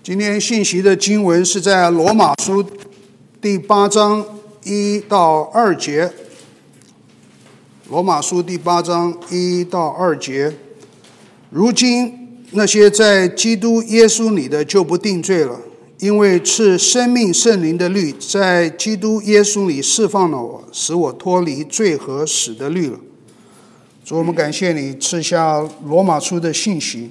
今天信息的经文是在罗马书第8章1到2节。罗马书第8章1到2节，如今那些在基督耶稣里的就不定罪了，因为赐生命圣灵的律在基督耶稣里释放了我，使我脱离罪和死的律了。主，我们感谢你赐下罗马书的信息，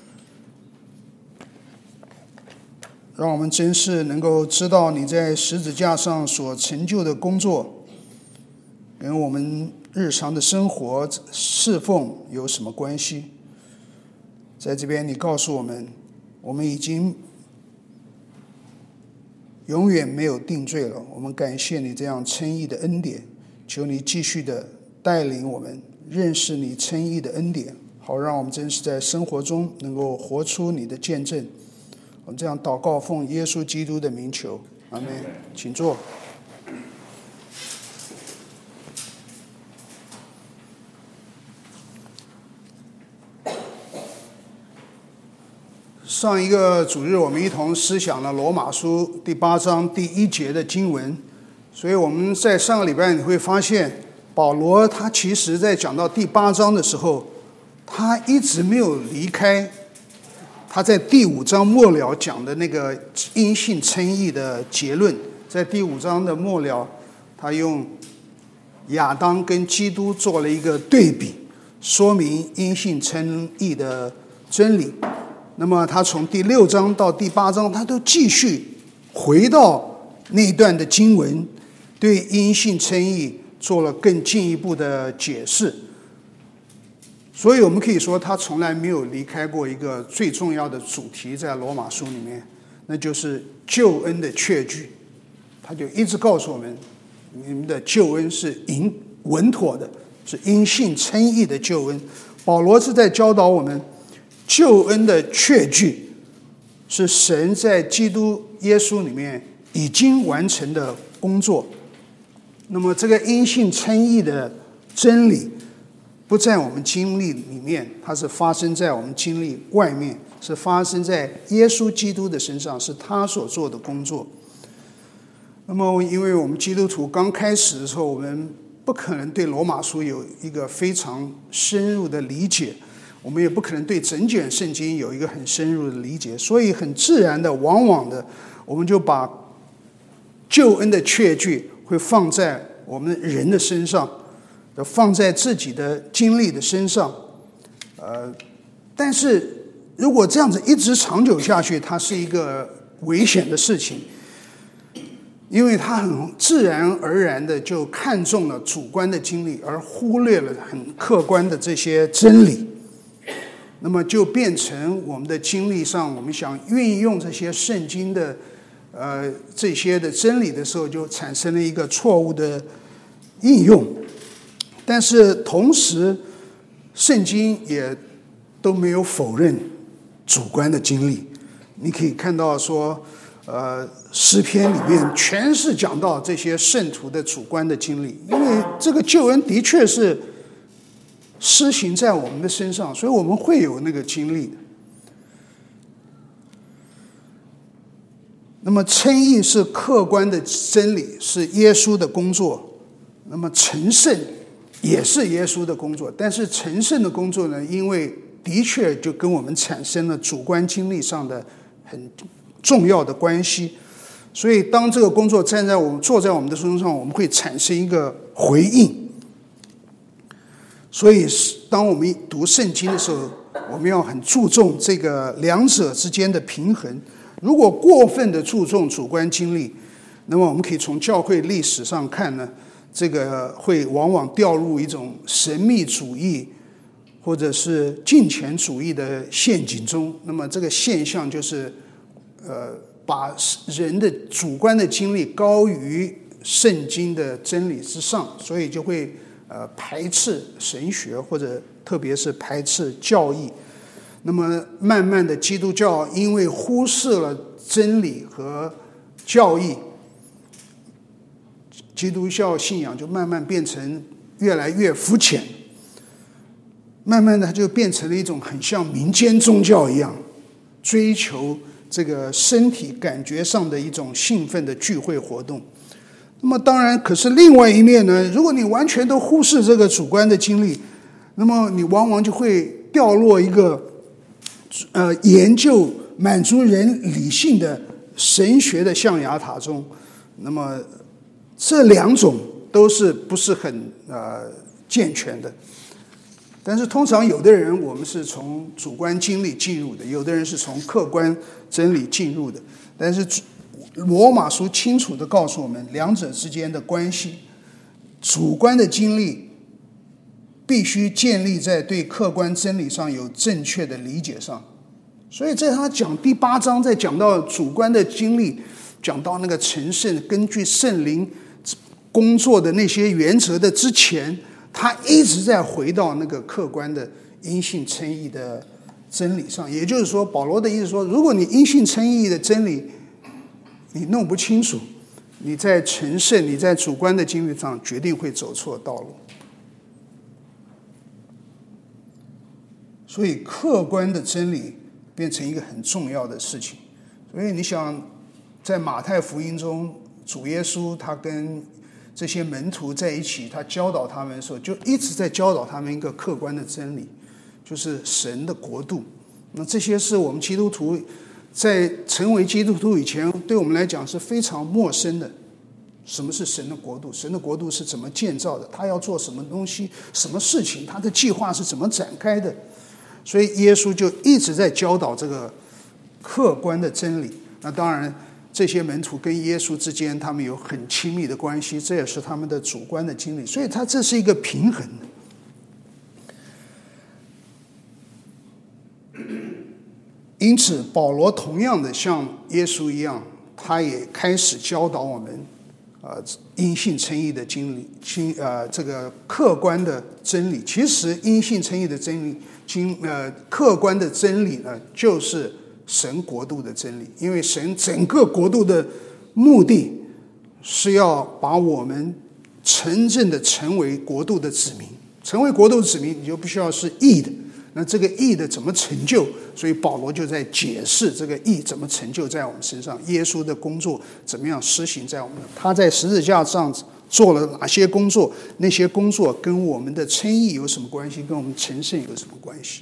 让我们真是能够知道你在十字架上所成就的工作跟我们日常的生活侍奉有什么关系。在这边你告诉我们，我们已经永远没有定罪了。我们感谢你这样称义的恩典，求你继续的带领我们认识你称义的恩典，好让我们真是在生活中能够活出你的见证。我们这样祷告，奉耶稣基督的名求，阿们。请坐。上一个主日我们一同思想了罗马书第8章第1节的经文，所以我们在上个礼拜你会发现，保罗他其实在讲到第8章的时候，他一直没有离开他在第5章末了讲的那个因信称义的结论。在第5章的末了，他用亚当跟基督做了一个对比，说明因信称义的真理。那么他从第6章到第8章，他都继续回到那段的经文，对因信称义做了更进一步的解释。所以我们可以说，他从来没有离开过一个最重要的主题，在罗马书里面，那就是救恩的确据。他就一直告诉我们，你们的救恩是稳妥的，是因信称义的救恩。保罗是在教导我们，救恩的确据是神在基督耶稣里面已经完成的工作。那么这个因信称义的真理不在我们经历里面，它是发生在我们经历外面，是发生在耶稣基督的身上，是他所做的工作。那么因为我们基督徒刚开始的时候，我们不可能对罗马书有一个非常深入的理解，我们也不可能对整卷圣经有一个很深入的理解，所以很自然的，往往的我们就把救恩的确据会放在我们人的身上，放在自己的经历的身上。但是如果这样子一直长久下去，它是一个危险的事情，因为它很自然而然的就看重了主观的经历，而忽略了很客观的这些真理。那么就变成我们的经历上，我们想运用这些圣经的这些的真理的时候，就产生了一个错误的应用。但是同时，圣经也都没有否认主观的经历。你可以看到说，诗篇里面全是讲到这些圣徒的主观的经历，因为这个救恩的确是施行在我们的身上，所以我们会有那个经历的。那么称义是客观的真理，是耶稣的工作。那么成圣也是耶稣的工作，但是成圣的工作呢，因为的确就跟我们产生了主观经历上的很重要的关系，所以当这个工作做在我们的身上，我们会产生一个回应。所以当我们读圣经的时候，我们要很注重这个两者之间的平衡。如果过分的注重主观经历，那么我们可以从教会历史上看呢，这个会往往掉入一种神秘主义或者是敬虔主义的陷阱中。那么这个现象就是把人的主观的经历高于圣经的真理之上，所以就会排斥神学，或者特别是排斥教义。那么慢慢的，基督教因为忽视了真理和教义，基督教信仰就慢慢变成越来越肤浅，慢慢的就变成了一种很像民间宗教一样，追求这个身体感觉上的一种兴奋的聚会活动。那么当然，可是另外一面呢，如果你完全都忽视这个主观的经历，那么你往往就会掉落一个研究满足人理性的神学的象牙塔中。那么这两种都是不是很健全的。但是通常有的人我们是从主观经历进入的，有的人是从客观真理进入的。但是罗马书清楚地告诉我们两者之间的关系，主观的经历必须建立在对客观真理上有正确的理解上。所以在他讲第8章，在讲到主观的经历，讲到那个成圣根据圣灵工作的那些原则的之前，他一直在回到那个客观的因信称义的真理上。也就是说，保罗的意思说，如果你因信称义的真理你弄不清楚，你在成圣，你在主观的经历上决定会走错道路。所以客观的真理变成一个很重要的事情。所以你想，在马太福音中，主耶稣他跟这些门徒在一起，他教导他们的时候，就一直在教导他们一个客观的真理，就是神的国度。那这些是我们基督徒在成为基督徒以前，对我们来讲是非常陌生的。什么是神的国度？神的国度是怎么建造的？他要做什么东西、什么事情？他的计划是怎么展开的？所以耶稣就一直在教导这个客观的真理。那当然，这些门徒跟耶稣之间他们有很亲密的关系，这也是他们的主观的经历。所以他这是一个平衡。因此保罗同样的像耶稣一样，他也开始教导我们因信称义的经历，这个客观的真理。其实因信称义的真理，客观的真理呢，就是神国度的真理。因为神整个国度的目的是要把我们真正的成为国度的子民。成为国度的子民，你就必须要是义的。那这个义的怎么成就？所以保罗就在解释这个义怎么成就在我们身上，耶稣的工作怎么样施行在我们，他在十字架上做了哪些工作，那些工作跟我们的称义有什么关系，跟我们成圣有什么关系。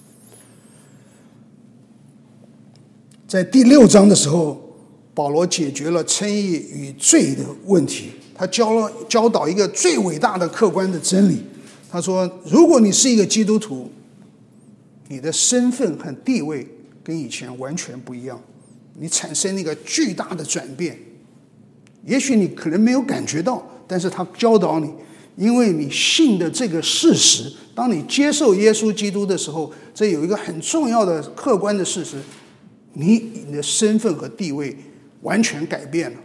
在第6章的时候，保罗解决了称义与罪的问题，他教导一个最伟大的客观的真理。他说，如果你是一个基督徒，你的身份和地位跟以前完全不一样，你产生一个巨大的转变。也许你可能没有感觉到，但是他教导你，因为你信的这个事实，当你接受耶稣基督的时候，这有一个很重要的客观的事实，你的身份和地位完全改变了。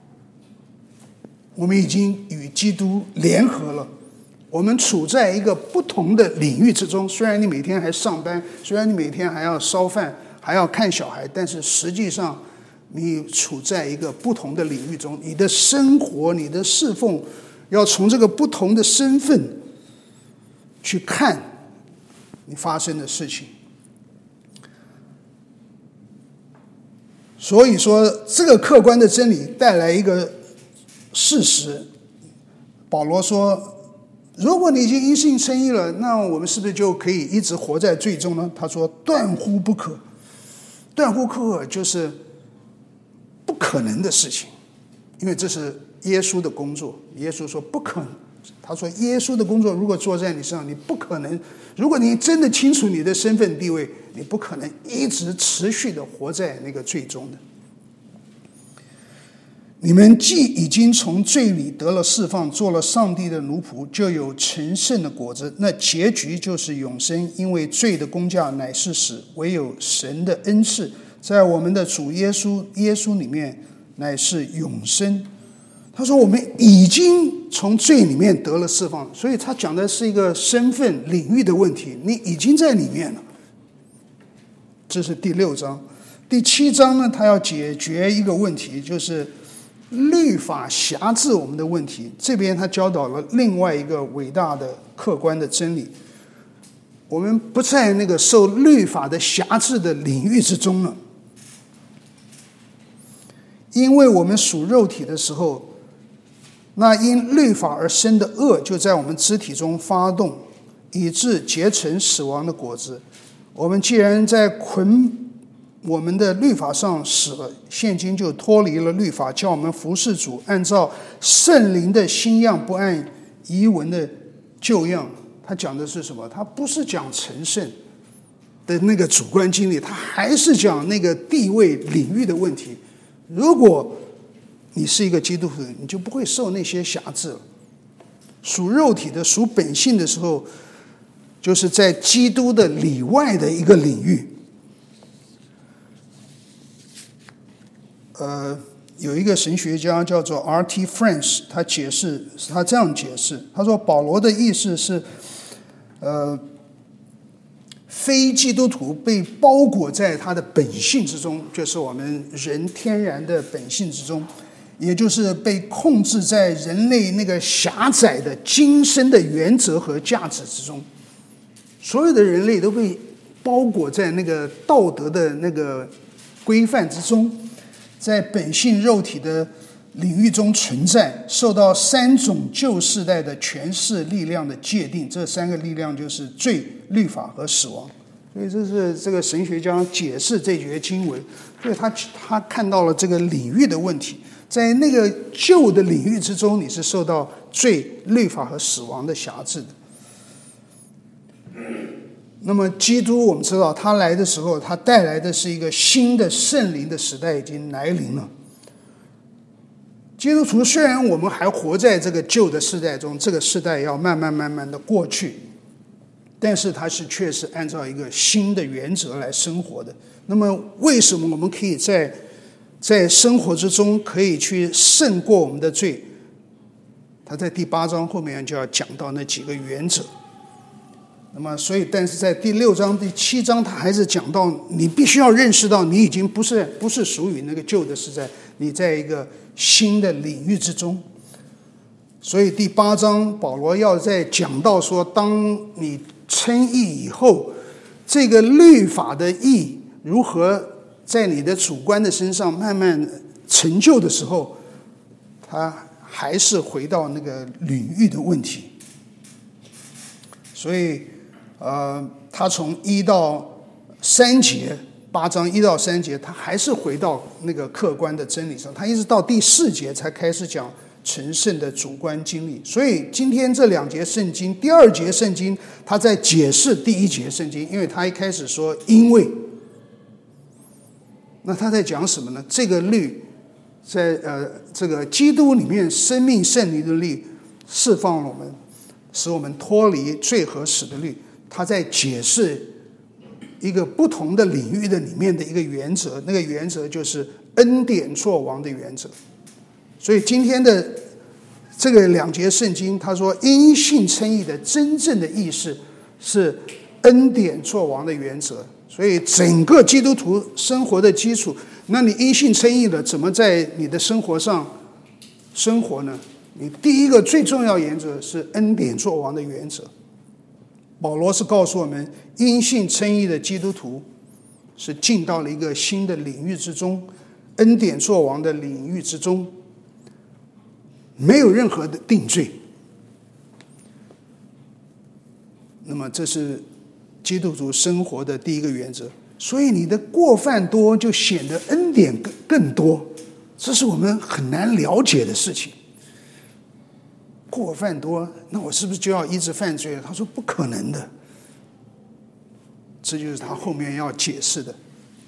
我们已经与基督联合了，我们处在一个不同的领域之中。虽然你每天还上班，虽然你每天还要烧饭，还要看小孩，但是实际上你处在一个不同的领域中。你的生活，你的侍奉，要从这个不同的身份去看你发生的事情。所以说，这个客观的真理带来一个事实。保罗说，如果你已经因信称义了，那我们是不是就可以一直活在罪中呢？他说，断乎不可。断乎不可就是不可能的事情，因为这是耶稣的工作。耶稣说不可能。他说耶稣的工作如果做在你身上，你不可能，如果你真的清楚你的身份地位，你不可能一直持续的活在那个罪中的。你们既已经从罪里得了释放，做了上帝的奴仆，就有成圣的果子，那结局就是永生。因为罪的工价乃是死，唯有神的恩赐在我们的主耶稣里面乃是永生。他说我们已经从罪里面得了释放，所以他讲的是一个身份领域的问题，你已经在里面了。这是第6章。第7章呢，他要解决一个问题，就是律法辖制我们的问题。这边他教导了另外一个伟大的客观的真理，我们不在那个受律法的辖制的领域之中了。 因为我们属肉体的时候，那因律法而生的恶就在我们肢体中发动，以致结成死亡的果子。我们既然在捆我们的律法上死了，现今就脱离了律法，叫我们服侍主，按照圣灵的新样，不按遗文的旧样。他讲的是什么？他不是讲成圣的那个主观经历，他还是讲那个地位领域的问题。如果你是一个基督徒，你就不会受那些辖制了。属肉体的、属本性的时候，就是在基督的里外的一个领域。有一个神学家叫做 R.T. France， 他这样解释，他说保罗的意思是，非基督徒被包裹在他的本性之中，就是我们人天然的本性之中，也就是被控制在人类那个狭窄的今生的原则和价值之中。所有的人类都被包裹在那个道德的那个规范之中，在本性肉体的领域中存在，受到三种旧世代的权势力量的界定。这三个力量就是罪、律法和死亡。所以这是这个神学家解释这节经文，所以他看到了这个领域的问题。在那个旧的领域之中，你是受到罪、律法和死亡的辖制的。那么基督我们知道他来的时候，他带来的是一个新的圣灵的时代已经来临了。基督徒虽然我们还活在这个旧的世代中，这个世代要慢慢的过去，但是它却是按照一个新的原则来生活的。那么为什么我们可以在生活之中可以去胜过我们的罪？他在第8章后面就要讲到那几个原则。那么所以但是在第6章第7章他还是讲到你必须要认识到你已经不是属于那个旧的时代，你在一个新的领域之中。所以第8章保罗要再讲到说，当你称义以后，这个律法的义如何在你的主观的身上慢慢成就的时候，他还是回到那个领域的问题。所以他从1到3节，8章1到3节，他还是回到那个客观的真理上，他一直到第4节才开始讲成圣的主观经历。所以今天这2节圣经，第2节圣经他在解释第1节圣经，因为他一开始说因为，那他在讲什么呢？这个律在这个基督里面生命圣灵的律释放了我们，使我们脱离罪和死的律。他在解释一个不同的领域的里面的一个原则，那个原则就是恩典作王的原则。所以今天的这个2节圣经，他说因信称义的真正的意思是恩典作王的原则。所以整个基督徒生活的基础，那你因信称义了，怎么在你的生活上生活呢？你第一个最重要原则是恩典作王的原则。保罗是告诉我们，因信称义的基督徒是进到了一个新的领域之中，恩典作王的领域之中，没有任何的定罪。那么这是基督徒生活的第一个原则。所以你的过犯多，就显得恩典更多，这是我们很难了解的事情。过犯多，那我是不是就要一直犯罪了？他说不可能的，这就是他后面要解释的。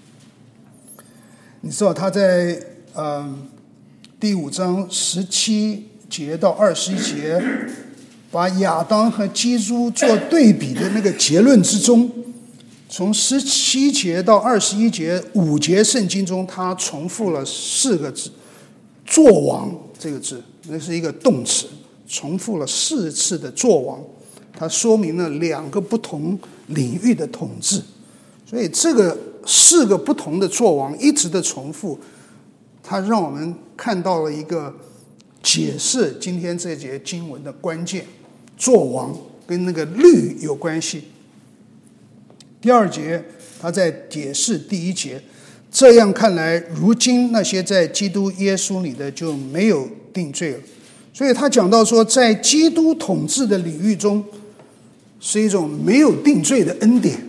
你知道他在第5章17节到21节，把亚当和基督做对比的那个结论之中，从17节到21节5节圣经中，他重复了4个字，作王这个字，那是一个动词，重复了4次的作王，它说明了2个不同领域的统治。所以这个4个不同的作王一直的重复，它让我们看到了一个解释今天这节经文的关键。作王跟那个律有关系。第2节他在解释第1节， 这样看来，如今那些在基督耶稣里的就没有定罪了。所以他讲到说，在基督统治的领域中，是一种没有定罪的恩典，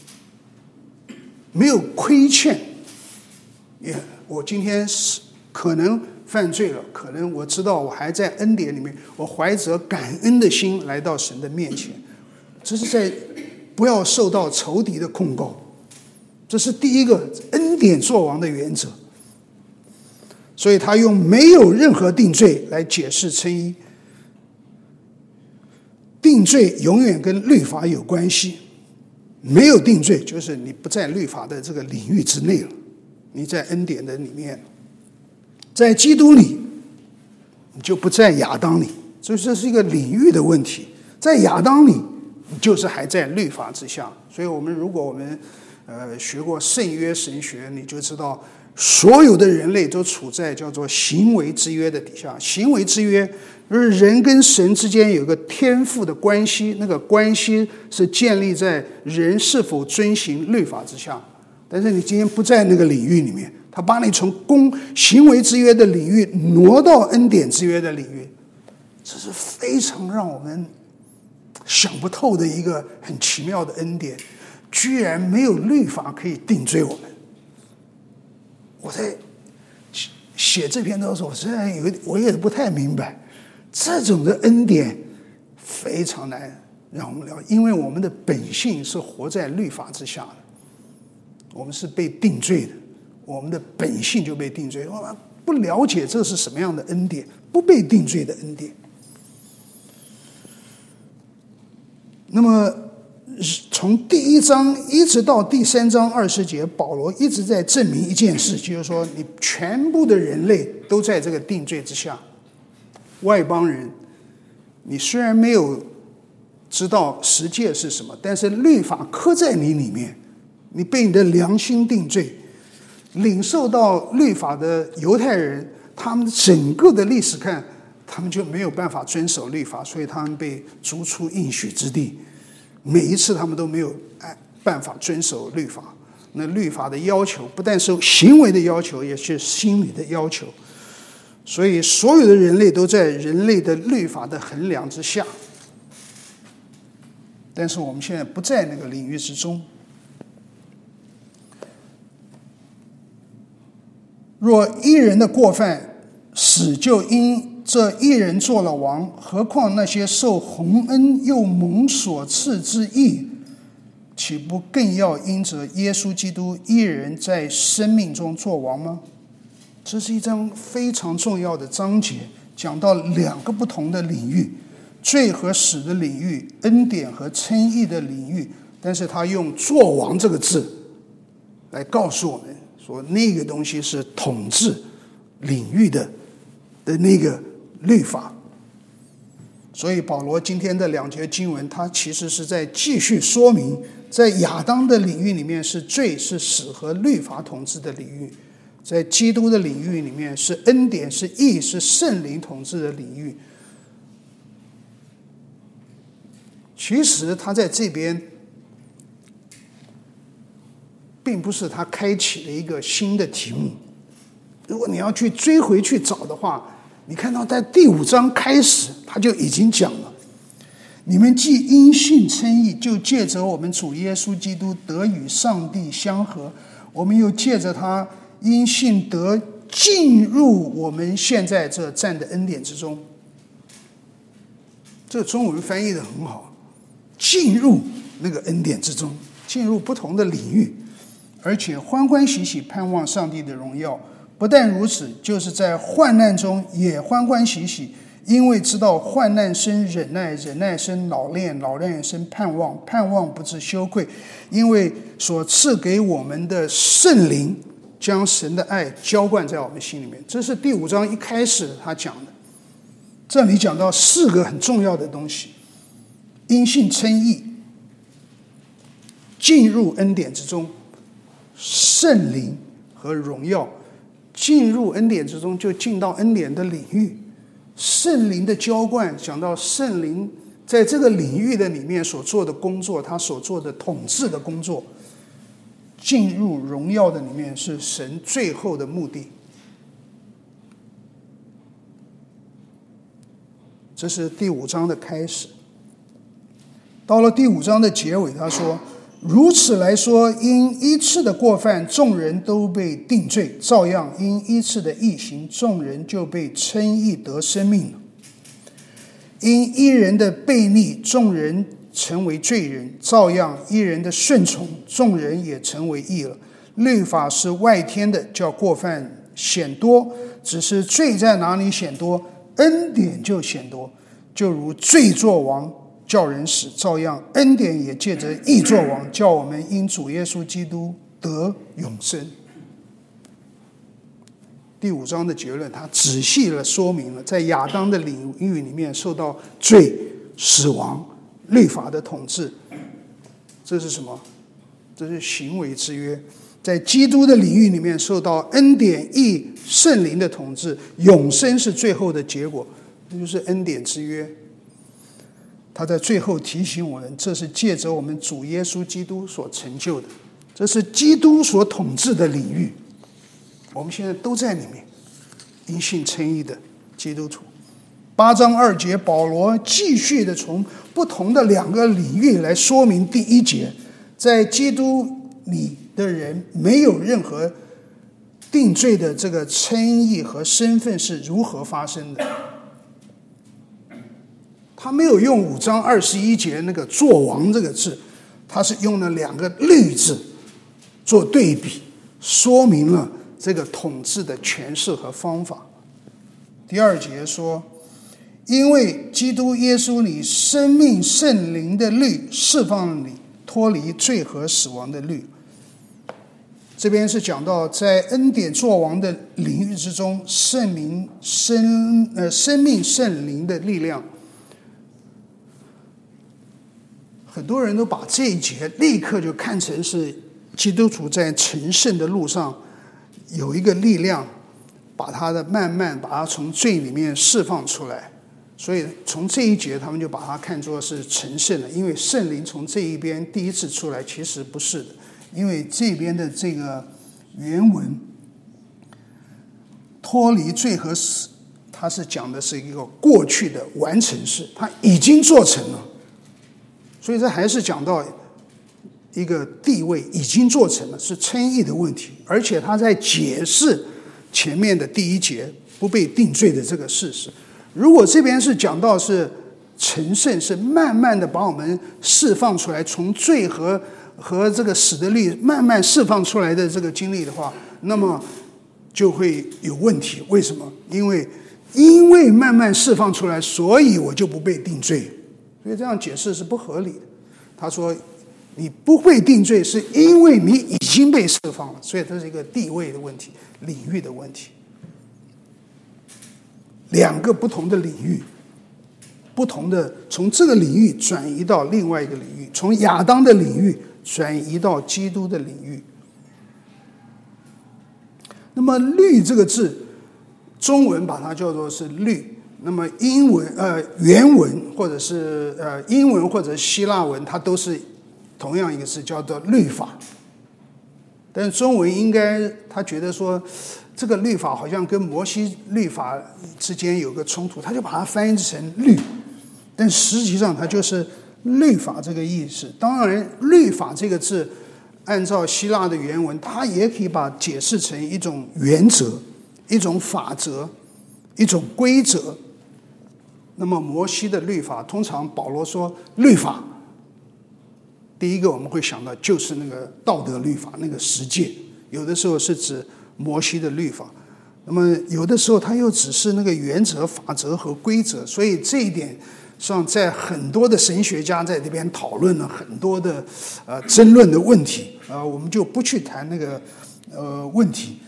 没有亏欠。我今天可能犯罪了，可能我知道我还在恩典里面，我怀着感恩的心来到神的面前，这是在不要受到仇敌的控告，这是第一个恩典作王的原则。所以他用没有任何定罪来解释称义。定罪永远跟律法有关系，没有定罪就是你不在律法的这个领域之内了，你在恩典的里面，在基督里你就不在亚当里，所以这是一个领域的问题。在亚当里你就是还在律法之下。所以如果我们学过圣约神学，你就知道所有的人类都处在叫做行为之约的底下。行为之约就是人跟神之间有个天赋的关系，那个关系是建立在人是否遵行律法之下。但是你今天不在那个领域里面，他把你从行为之约的领域挪到恩典之约的领域，这是非常让我们想不透的一个很奇妙的恩典，居然没有律法可以定罪我们。我在写这篇的时候，我也不太明白，这种的恩典非常难让我们了解，因为我们的本性是活在律法之下的，我们是被定罪的，我们的本性就被定罪。我们不了解这是什么样的恩典，不被定罪的恩典。那么从第1章一直到第3章20节，保罗一直在证明一件事，就是说你全部的人类都在这个定罪之下。外邦人，你虽然没有知道十诫是什么，但是律法刻在你里面，你被你的良心定罪。领受到律法的犹太人，他们整个的历史看，他们就没有办法遵守律法，所以他们被逐出应许之地。每一次他们都没有办法遵守律法。那律法的要求不但是行为的要求，也是心理的要求。所以所有的人类都在人类的律法的衡量之下。但是我们现在不在那个领域之中。若一人的过犯，死就因这一人做了王，何况那些受洪恩又蒙所赐之义，岂不更要因着耶稣基督一人在生命中做王吗？这是一章非常重要的章节，讲到2个不同的领域，罪和死的领域，恩典和称义的领域，但是他用做王这个字来告诉我们说，那个东西是统治领域的那个律法。所以保罗今天的2节经文，他其实是在继续说明，在亚当的领域里面是罪是死和律法统治的领域，在基督的领域里面是恩典是义是圣灵统治的领域。其实他在这边并不是他开启了一个新的题目，如果你要去追回去找的话，你看到在第5章开始他就已经讲了，你们既因信称义，就借着我们主耶稣基督得与上帝相合，我们又借着他因信得进入我们现在这站的恩典之中。这中文翻译的很好，进入那个恩典之中，进入不同的领域，而且欢欢喜喜盼望上帝的荣耀。不但如此，就是在患难中也欢欢喜喜，因为知道患难生忍耐，忍耐生老练，老练生盼望，盼望不致羞愧，因为所赐给我们的圣灵将神的爱浇灌在我们心里面。这是第5章一开始他讲的。这里讲到4个很重要的东西：因信称义，进入恩典之中，圣灵和荣耀。进入恩典之中，就进到恩典的领域。圣灵的浇灌，讲到圣灵在这个领域的里面所做的工作，他所做的统治的工作， 进入荣耀的里面是神最后的目的。这是第5章的开始。到了第5章的结尾，他说：如此来说，因一次的过犯，众人都被定罪；照样，因一次的义行，众人就被称义得生命了。因一人的悖逆，众人成为罪人；照样，一人的顺从，众人也成为义了。律法是外添的，叫过犯显多；只是罪在哪里显多，恩典就显多。就如罪作王，叫人死，照样恩典也借着义作王，叫我们因主耶稣基督得永生。第5章的结论，他仔细地说明了在亚当的领域里面受到罪、死亡、律法的统治。这是什么？这是行为之约。在基督的领域里面受到恩典、义、圣灵的统治，永生是最后的结果，这就是恩典之约。他在最后提醒我们，这是借着我们主耶稣基督所成就的，这是基督所统治的领域。我们现在都在里面，因信称义的基督徒。8章2节，保罗继续的从不同的2个领域来说明第1节，在基督里的人没有任何定罪的这个称义和身份是如何发生的。他没有用5章21节那个作王这个字，他是用了2个律字做对比，说明了这个统治的诠释和方法。第2节说，因为基督耶稣里生命圣灵的律释放了你，脱离罪和死亡的律。这边是讲到在恩典作王的领域之中，生命圣灵的力量。很多人都把这一节立刻就看成是基督徒在成圣的路上有一个力量，把他慢慢把他从罪里面释放出来。所以从这一节他们就把它看作是成圣了，因为圣灵从这一边第一次出来，其实不是的。因为这边的这个原文脱离罪和死，它是讲的是一个过去的完成式，它已经做成了。所以这还是讲到一个地位已经做成了，是称义的问题，而且他在解释前面的第1节不被定罪的这个事实。如果这边是讲到是成圣，是慢慢的把我们释放出来，从罪和这个死的律慢慢释放出来的这个经历的话，那么就会有问题。为什么？因为慢慢释放出来，所以我就不被定罪。所以这样解释是不合理的。他说你不被定罪是因为你已经被释放了，所以这是一个地位的问题，领域的问题。2个不同的领域，不同的从这个领域转移到另外一个领域，从亚当的领域转移到基督的领域。那么律这个字，中文把它叫做是律，那么原文或者是英文或者希腊文，它都是同样一个字，叫做律法。但是中文应该他觉得说这个律法好像跟摩西律法之间有个冲突，他就把它翻译成律，但实际上它就是律法这个意思。当然律法这个字按照希腊的原文，它也可以把解释成一种原则、一种法则、一种规则。那么摩西的律法，通常保罗说律法，第一个我们会想到就是那个道德律法，那个10诫，有的时候是指摩西的律法，那么有的时候它又只是那个原则、法则和规则。所以这一点上，在很多的神学家在这边讨论了很多的争论的问题，我们就不去谈那个问题。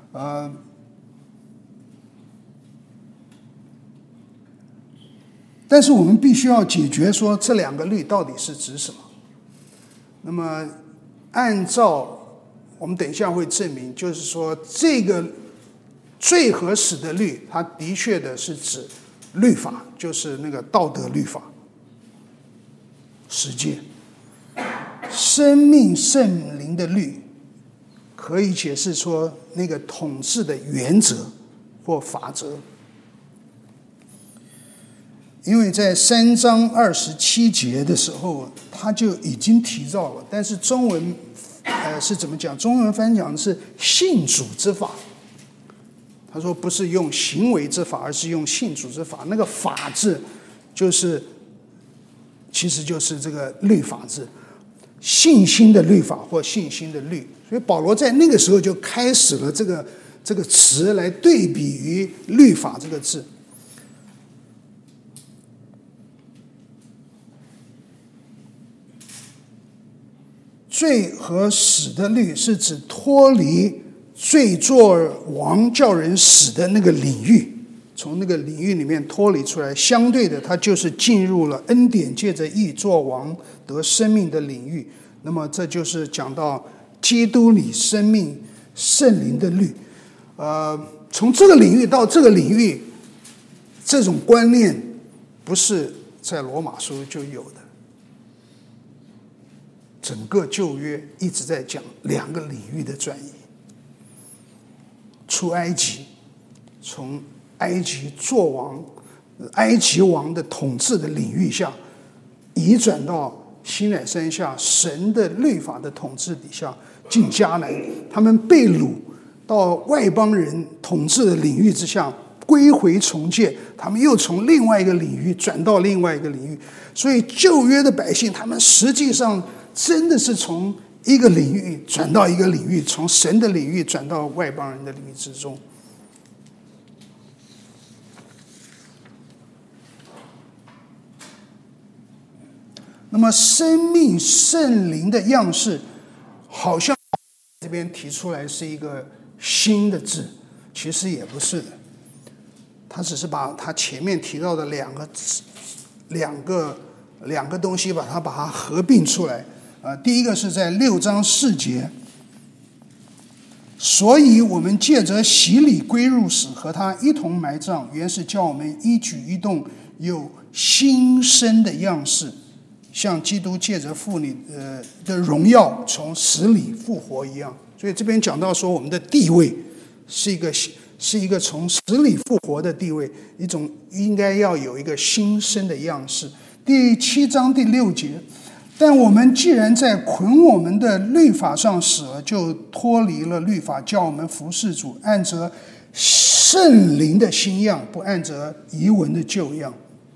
但是我们必须要解决说这2个律到底是指什么。那么按照我们等一下会证明，就是说这个罪和死的律，它的确的是指律法，就是那个道德律法10诫。生命圣灵的律可以解释说那个统治的原则或法则。因为在3章27节的时候他就已经提到了，但是中文是怎么讲？中文翻讲的是信主之法。他说不是用行为之法，而是用信主之法。那个法字其实就是这个律法字，信心的律法或信心的律。所以保罗在那个时候就开始了这个词来对比于律法这个字。罪和死的律是指脱离罪作王叫人死的那个领域，从那个领域里面脱离出来。相对的，它就是进入了恩典借着义作王得生命的领域。那么这就是讲到基督里生命圣灵的律。从这个领域到这个领域，这种观念不是在罗马书就有的。整个旧约一直在讲2个领域的转移。出埃及，从埃及作王，埃及王的统治的领域下，移转到西乃山下神的律法的统治底下，进迦南，他们被掳到外邦人统治的领域之下，归回重建，他们又从另外一个领域转到另外一个领域。所以旧约的百姓，他们实际上真的是从一个领域转到一个领域，从神的领域转到外邦人的领域之中。那么生命圣灵的样式，好像这边提出来是一个新的字，其实也不是的。他只是把他前面提到的两个东西把它合并出来。第一个是在6章4节，所以我们借着洗礼归入死，和他一同埋葬，原是叫我们一举一动有新生的样式，像基督借着父里的荣耀从死里复活一样。所以这边讲到说，我们的地位是一个从死里复活的地位，一种应该要有一个新生的样式。第7章第6节，但我们既然在捆我们的律法上死了，就脱离了律法，叫我们服事主，按着圣灵的新样，不按着遗文的旧样。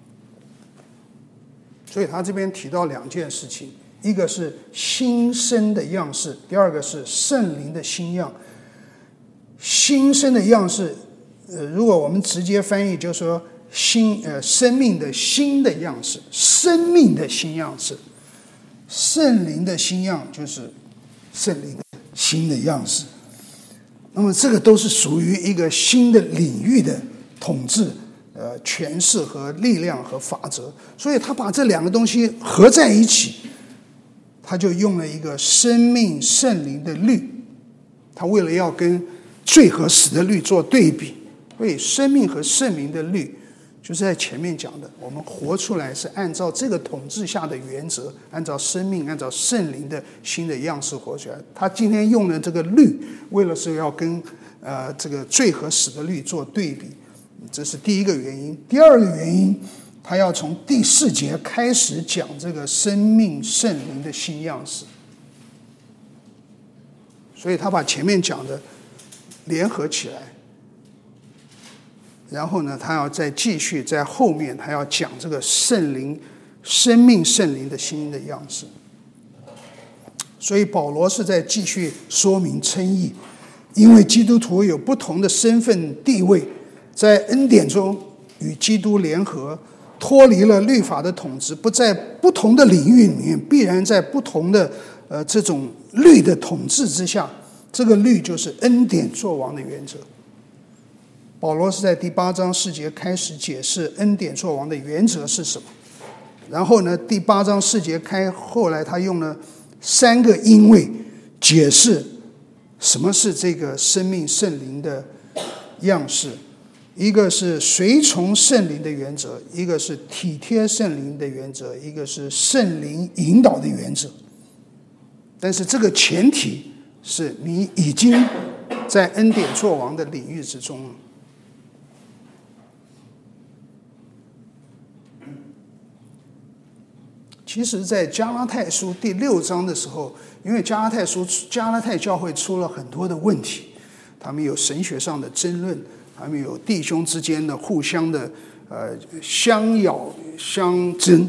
所以他这边提到2件事情，一个是新生的样式，第二个是圣灵的新样。新生的样式，如果我们直接翻译，就是说生命的新的样式，生命的新样式。圣灵的新样就是圣灵的新的样式。那么这个都是属于一个新的领域的统治、权势和力量和法则。所以他把这2个东西合在一起，他就用了一个生命圣灵的律。他为了要跟罪和死的律做对比，所以生命和圣灵的律就是在前面讲的，我们活出来是按照这个统治下的原则，按照生命，按照圣灵的新的样式活出来。他今天用的这个律，为了是要跟这个罪和死的律做对比，这是第一个原因。第二个原因，他要从第4节开始讲这个生命圣灵的新样式，所以他把前面讲的联合起来。然后呢，他要再继续在后面，他要讲这个圣灵、生命圣灵的新的样式。所以保罗是在继续说明称义，因为基督徒有不同的身份地位，在恩典中与基督联合，脱离了律法的统治，不在不同的领域里面，必然在不同的这种律的统治之下。这个律就是恩典作王的原则。保罗是在第8章4节开始解释恩典作王的原则是什么，然后呢，第8章4节后来他用了3个因为解释什么是这个生命圣灵的样式。一个是随从圣灵的原则，一个是体贴圣灵的原则，一个是圣灵引导的原则。但是这个前提是你已经在恩典作王的领域之中了。其实在加拉太书第6章的时候，因为加拉太教会出了很多的问题，他们有神学上的争论，他们有弟兄之间的互相的相咬相争，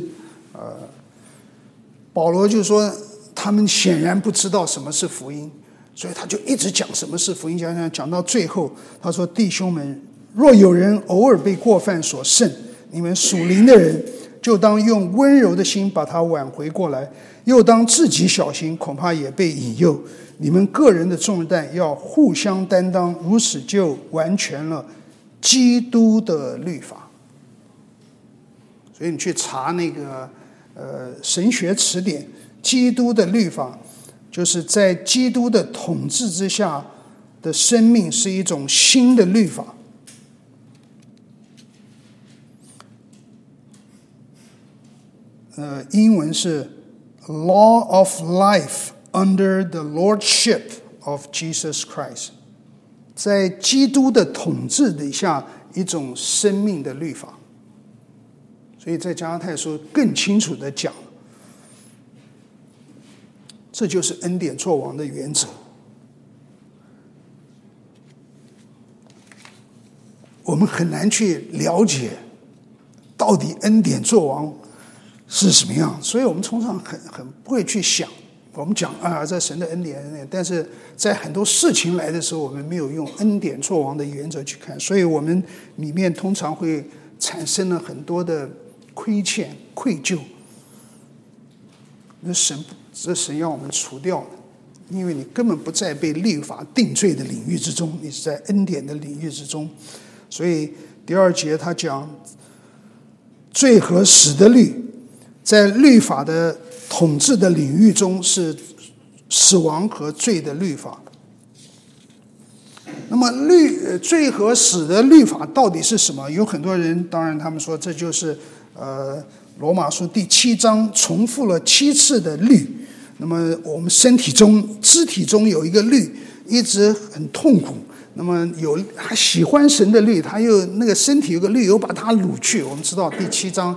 保罗就说他们显然不知道什么是福音，所以他就一直讲什么是福音，讲到最后他说，弟兄们，若有人偶尔被过犯所胜，你们属灵的人就当用温柔的心把他挽回过来，又当自己小心，恐怕也被引诱。你们个人的重担要互相担当，如此就完全了基督的律法。所以你去查那个神学词典，基督的律法就是在基督的统治之下的生命是一种新的律法。英文是 Law of Life under the Lordship of Jesus Christ， 在基督的统治底下一种生命的律法。所以在加拉太书更清楚地讲，这就是恩典作王的原则。我们很难去了解到底恩典作王是什么样，所以我们通常很不会去想。我们讲这神的恩典，但是在很多事情来的时候，我们没有用恩典作王的原则去看，所以我们里面通常会产生了很多的亏欠、愧疚。这神要我们除掉的，因为你根本不在被律法定罪的领域之中，你是在恩典的领域之中。所以第2节他讲罪和死的律，在律法的统治的领域中是死亡和罪的律法。那么罪和死的律法到底是什么？有很多人当然他们说这就是罗马书第7章重复了7次的律。那么我们肢体中有一个律一直很痛苦，那么他喜欢神的律，他又那个身体有个律又把它掳去。我们知道第7章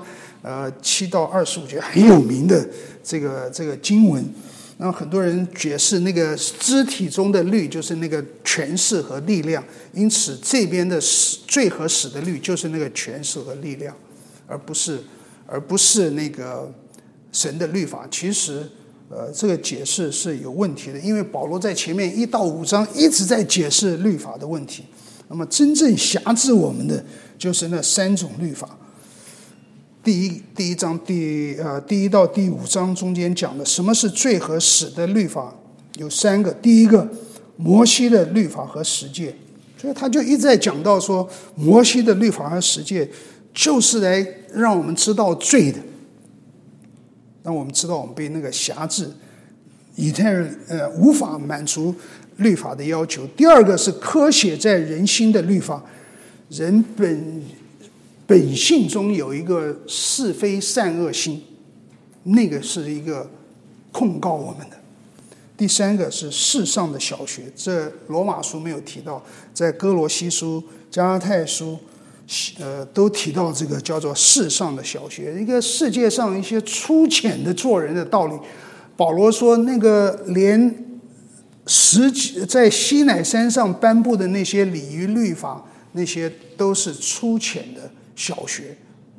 7到25节很有名的这个经文。然后很多人解释那个肢体中的律就是那个权势和力量，因此这边的罪和死的律就是那个权势和力量，而不是那个神的律法。其实这个解释是有问题的，因为保罗在前面1到5章一直在解释律法的问题。那么真正辖制我们的就是那3种律法。第一章第1到第5章中间讲的什么是罪和死的律法有3个。第一个，摩西的律法和十诫，所以他就一直在讲到说，摩西的律法和十诫就是来让我们知道罪的，让我们知道我们被那个辖制，无法满足律法的要求。第二个是刻写在人心的律法，人本性中有一个是非善恶心，那个是一个控告我们的。第三个是世上的小学，这罗马书没有提到，在哥罗西书、加拉太书都提到这个叫做世上的小学，一个世界上一些粗浅的做人的道理。保罗说那个连在西乃山上颁布的那些礼仪律法，那些都是粗浅的小学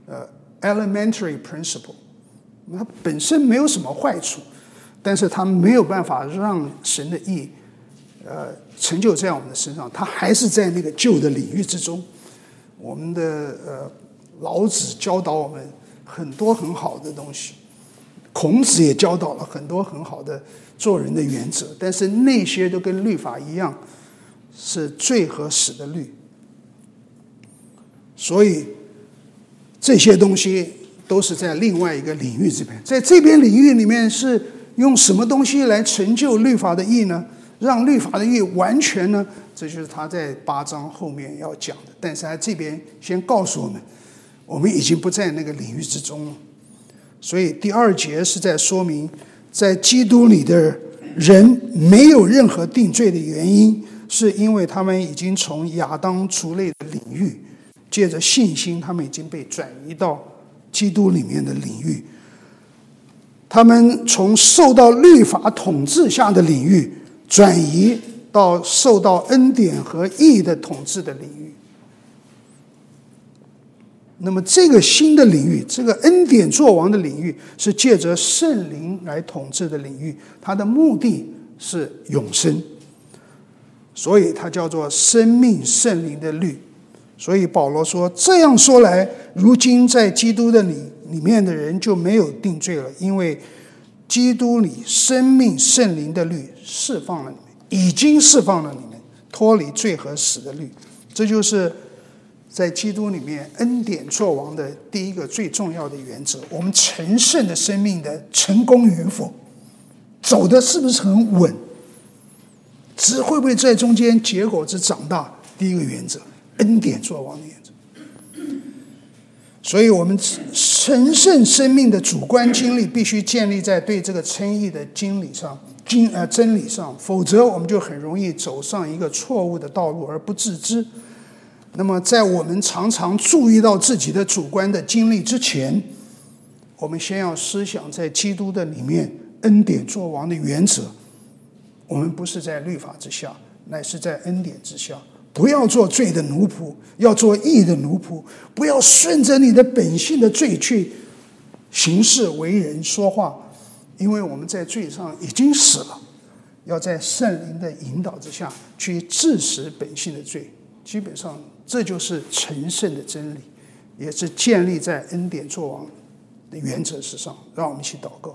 ，elementary principle， 它本身没有什么坏处，但是它没有办法让神的义成就在我们的身上，它还是在那个旧的领域之中。我们的老子教导我们很多很好的东西，孔子也教导了很多很好的做人的原则，但是那些都跟律法一样，是罪和死的律。所以这些东西都是在另外一个领域这边，在这边领域里面是用什么东西来成就律法的义呢？让律法的义完全呢？这就是他在8章后面要讲的。但是他这边先告诉我们，我们已经不在那个领域之中了。所以第2节是在说明，在基督里的人没有任何定罪的原因，是因为他们已经从亚当族类的领域，借着信心，他们已经被转移到基督里面的领域。他们从受到律法统治下的领域，转移到受到恩典和义的统治的领域。那么这个新的领域，这个恩典作王的领域，是借着圣灵来统治的领域，它的目的是永生，所以它叫做生命圣灵的律。所以保罗说，这样说来，如今在基督的里面的人就没有定罪了，因为基督里生命圣灵的律释放了你们，已经释放了你们，脱离罪和死的律。这就是在基督里面恩典作王的第一个最重要的原则。我们成圣的生命的成功与否，走的是不是很稳，只会不会在中间结果子长大，第一个原则，恩典作王的原则。所以我们成圣生命的主观经历必须建立在对这个称义的真理上，否则我们就很容易走上一个错误的道路而不自知。那么在我们常常注意到自己的主观的经历之前，我们先要思想在基督的里面恩典作王的原则。我们不是在律法之下，乃是在恩典之下。不要做罪的奴仆，要做义的奴仆。不要顺着你的本性的罪去行事为人说话，因为我们在罪上已经死了，要在圣灵的引导之下去治死本性的罪。基本上这就是成圣的真理，也是建立在恩典作王的原则之上。让我们一起祷告。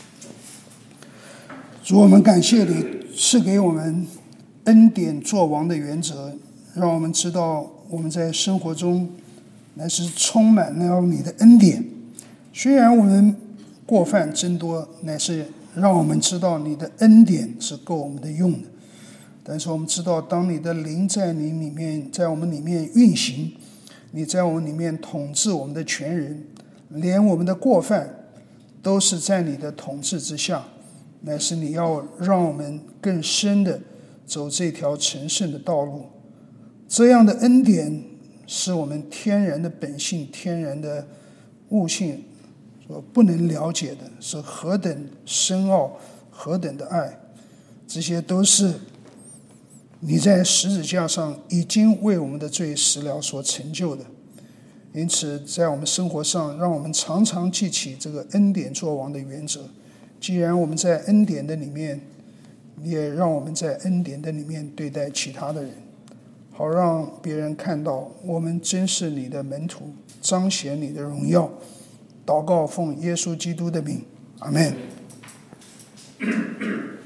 主，我们感谢你赐给我们恩典作王的原则，让我们知道我们在生活中乃是充满了你的恩典。虽然我们过犯增多，乃是让我们知道你的恩典是够我们的用的。但是我们知道，当你的灵在你里面，在我们里面运行，你在我们里面统治我们的全人，连我们的过犯都是在你的统治之下，乃是你要让我们更深的走这条成圣的道路。这样的恩典是我们天然的本性、天然的悟性所不能了解的，是何等深奥、何等的爱。这些都是你在十字架上已经为我们的罪死了所成就的。因此在我们生活上，让我们常常记起这个恩典作王的原则。既然我们在恩典的里面，也让我们在恩典的里面对待其他的人，好让别人看到我们真是你的门徒，彰显你的荣耀。祷告奉耶稣基督的名，阿们。